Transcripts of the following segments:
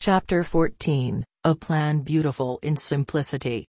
Chapter 14, A Plan Beautiful in Simplicity.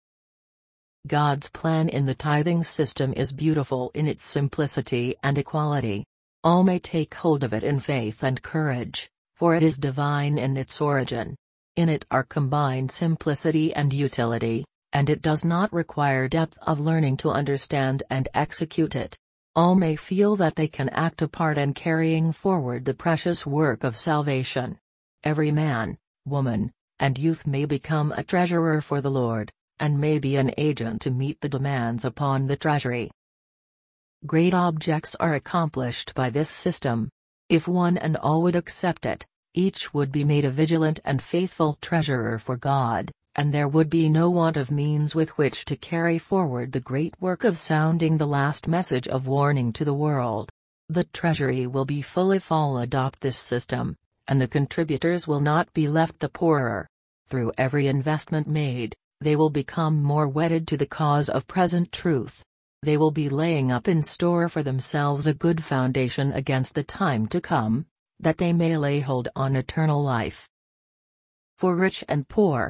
God's plan in the tithing system is beautiful in its simplicity and equality. All may take hold of it in faith and courage, for it is divine in its origin. In it are combined simplicity and utility, and it does not require depth of learning to understand and execute it. All may feel that they can act a part in carrying forward the precious work of salvation. Every man, woman, and youth may become a treasurer for the Lord, and may be an agent to meet the demands upon the treasury. Great objects are accomplished by this system. If one and all would accept it, each would be made a vigilant and faithful treasurer for God, and there would be no want of means with which to carry forward the great work of sounding the last message of warning to the world. The treasury will be full if all adopt this system, and the contributors will not be left the poorer. Through every investment made, they will become more wedded to the cause of present truth. They will be laying up in store for themselves a good foundation against the time to come, that they may lay hold on eternal life. For rich and poor.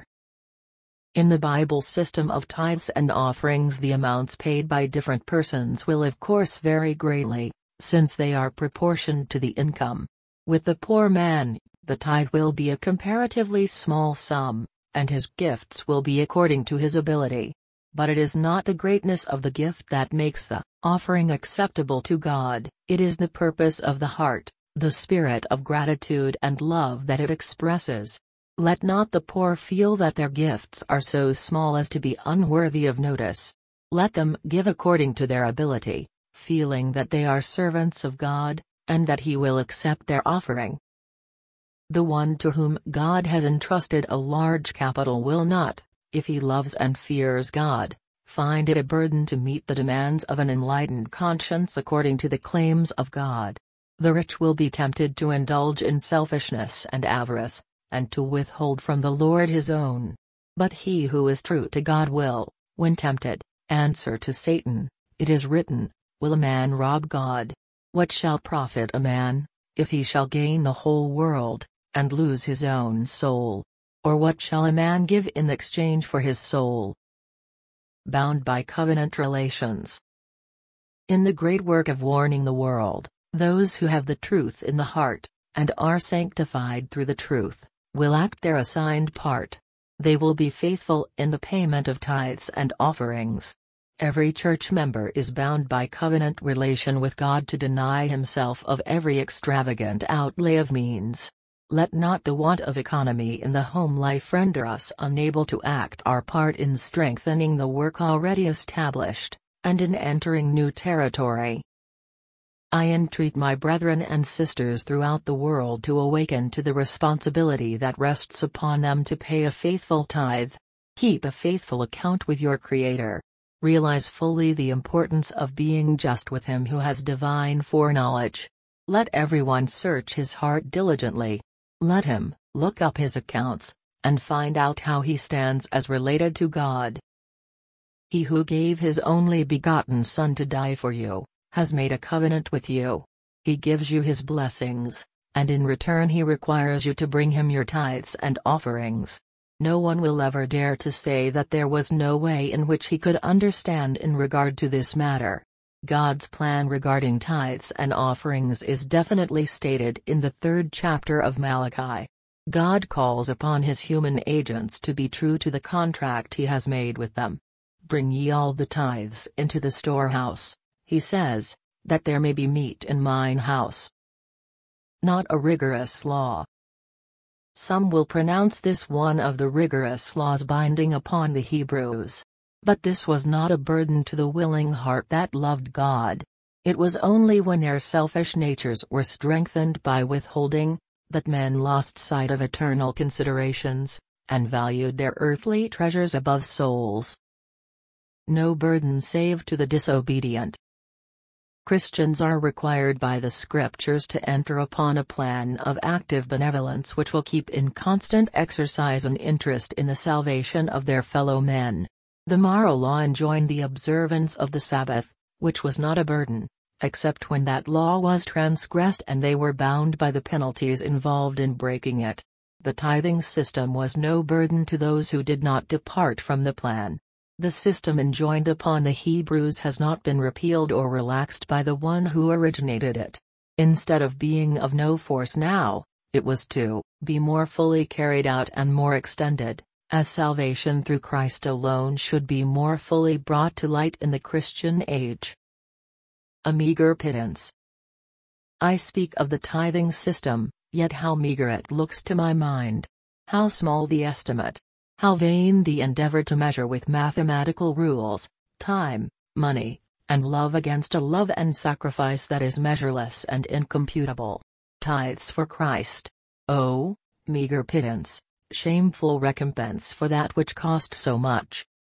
In the Bible system of tithes and offerings, the amounts paid by different persons will of course vary greatly, since they are proportioned to the income. With the poor man, the tithe will be a comparatively small sum, and his gifts will be according to his ability. But it is not the greatness of the gift that makes the offering acceptable to God, it is the purpose of the heart, the spirit of gratitude and love that it expresses. Let not the poor feel that their gifts are so small as to be unworthy of notice. Let them give according to their ability, feeling that they are servants of God, and that He will accept their offering. The one to whom God has entrusted a large capital will not, if he loves and fears God, find it a burden to meet the demands of an enlightened conscience according to the claims of God. The rich will be tempted to indulge in selfishness and avarice, and to withhold from the Lord his own. But he who is true to God will, when tempted, answer to Satan, "It is written, will a man rob God? What shall profit a man, if he shall gain the whole world, and lose his own soul? Or what shall a man give in exchange for his soul?" Bound by covenant relations. In the great work of warning the world, those who have the truth in the heart, and are sanctified through the truth, will act their assigned part. They will be faithful in the payment of tithes and offerings. Every church member is bound by covenant relation with God to deny himself of every extravagant outlay of means. Let not the want of economy in the home life render us unable to act our part in strengthening the work already established, and in entering new territory. I entreat my brethren and sisters throughout the world to awaken to the responsibility that rests upon them to pay a faithful tithe. Keep a faithful account with your Creator. Realize fully the importance of being just with Him who has divine foreknowledge. Let everyone search his heart diligently. Let him look up his accounts, and find out how he stands as related to God. He who gave his only begotten Son to die for you, has made a covenant with you. He gives you his blessings, and in return he requires you to bring him your tithes and offerings. No one will ever dare to say that there was no way in which he could understand in regard to this matter. God's plan regarding tithes and offerings is definitely stated in the 3rd chapter of Malachi. God calls upon his human agents to be true to the contract he has made with them. "Bring ye all the tithes into the storehouse," he says, "that there may be meat in mine house." Not a rigorous law. Some will pronounce this one of the rigorous laws binding upon the Hebrews. But this was not a burden to the willing heart that loved God. It was only when their selfish natures were strengthened by withholding, that men lost sight of eternal considerations, and valued their earthly treasures above souls. No burden save to the disobedient. Christians are required by the Scriptures to enter upon a plan of active benevolence which will keep in constant exercise an interest in the salvation of their fellow men. The moral law enjoined the observance of the Sabbath, which was not a burden, except when that law was transgressed and they were bound by the penalties involved in breaking it. The tithing system was no burden to those who did not depart from the plan. The system enjoined upon the Hebrews has not been repealed or relaxed by the one who originated it. Instead of being of no force now, it was to be more fully carried out and more extended, as salvation through Christ alone should be more fully brought to light in the Christian age. A meager pittance. I speak of the tithing system, yet how meager it looks to my mind. How small the estimate. How vain the endeavor to measure with mathematical rules, time, money, and love against a love and sacrifice that is measureless and incomputable. Tithes for Christ. Oh, meager pittance, shameful recompense for that which cost so much.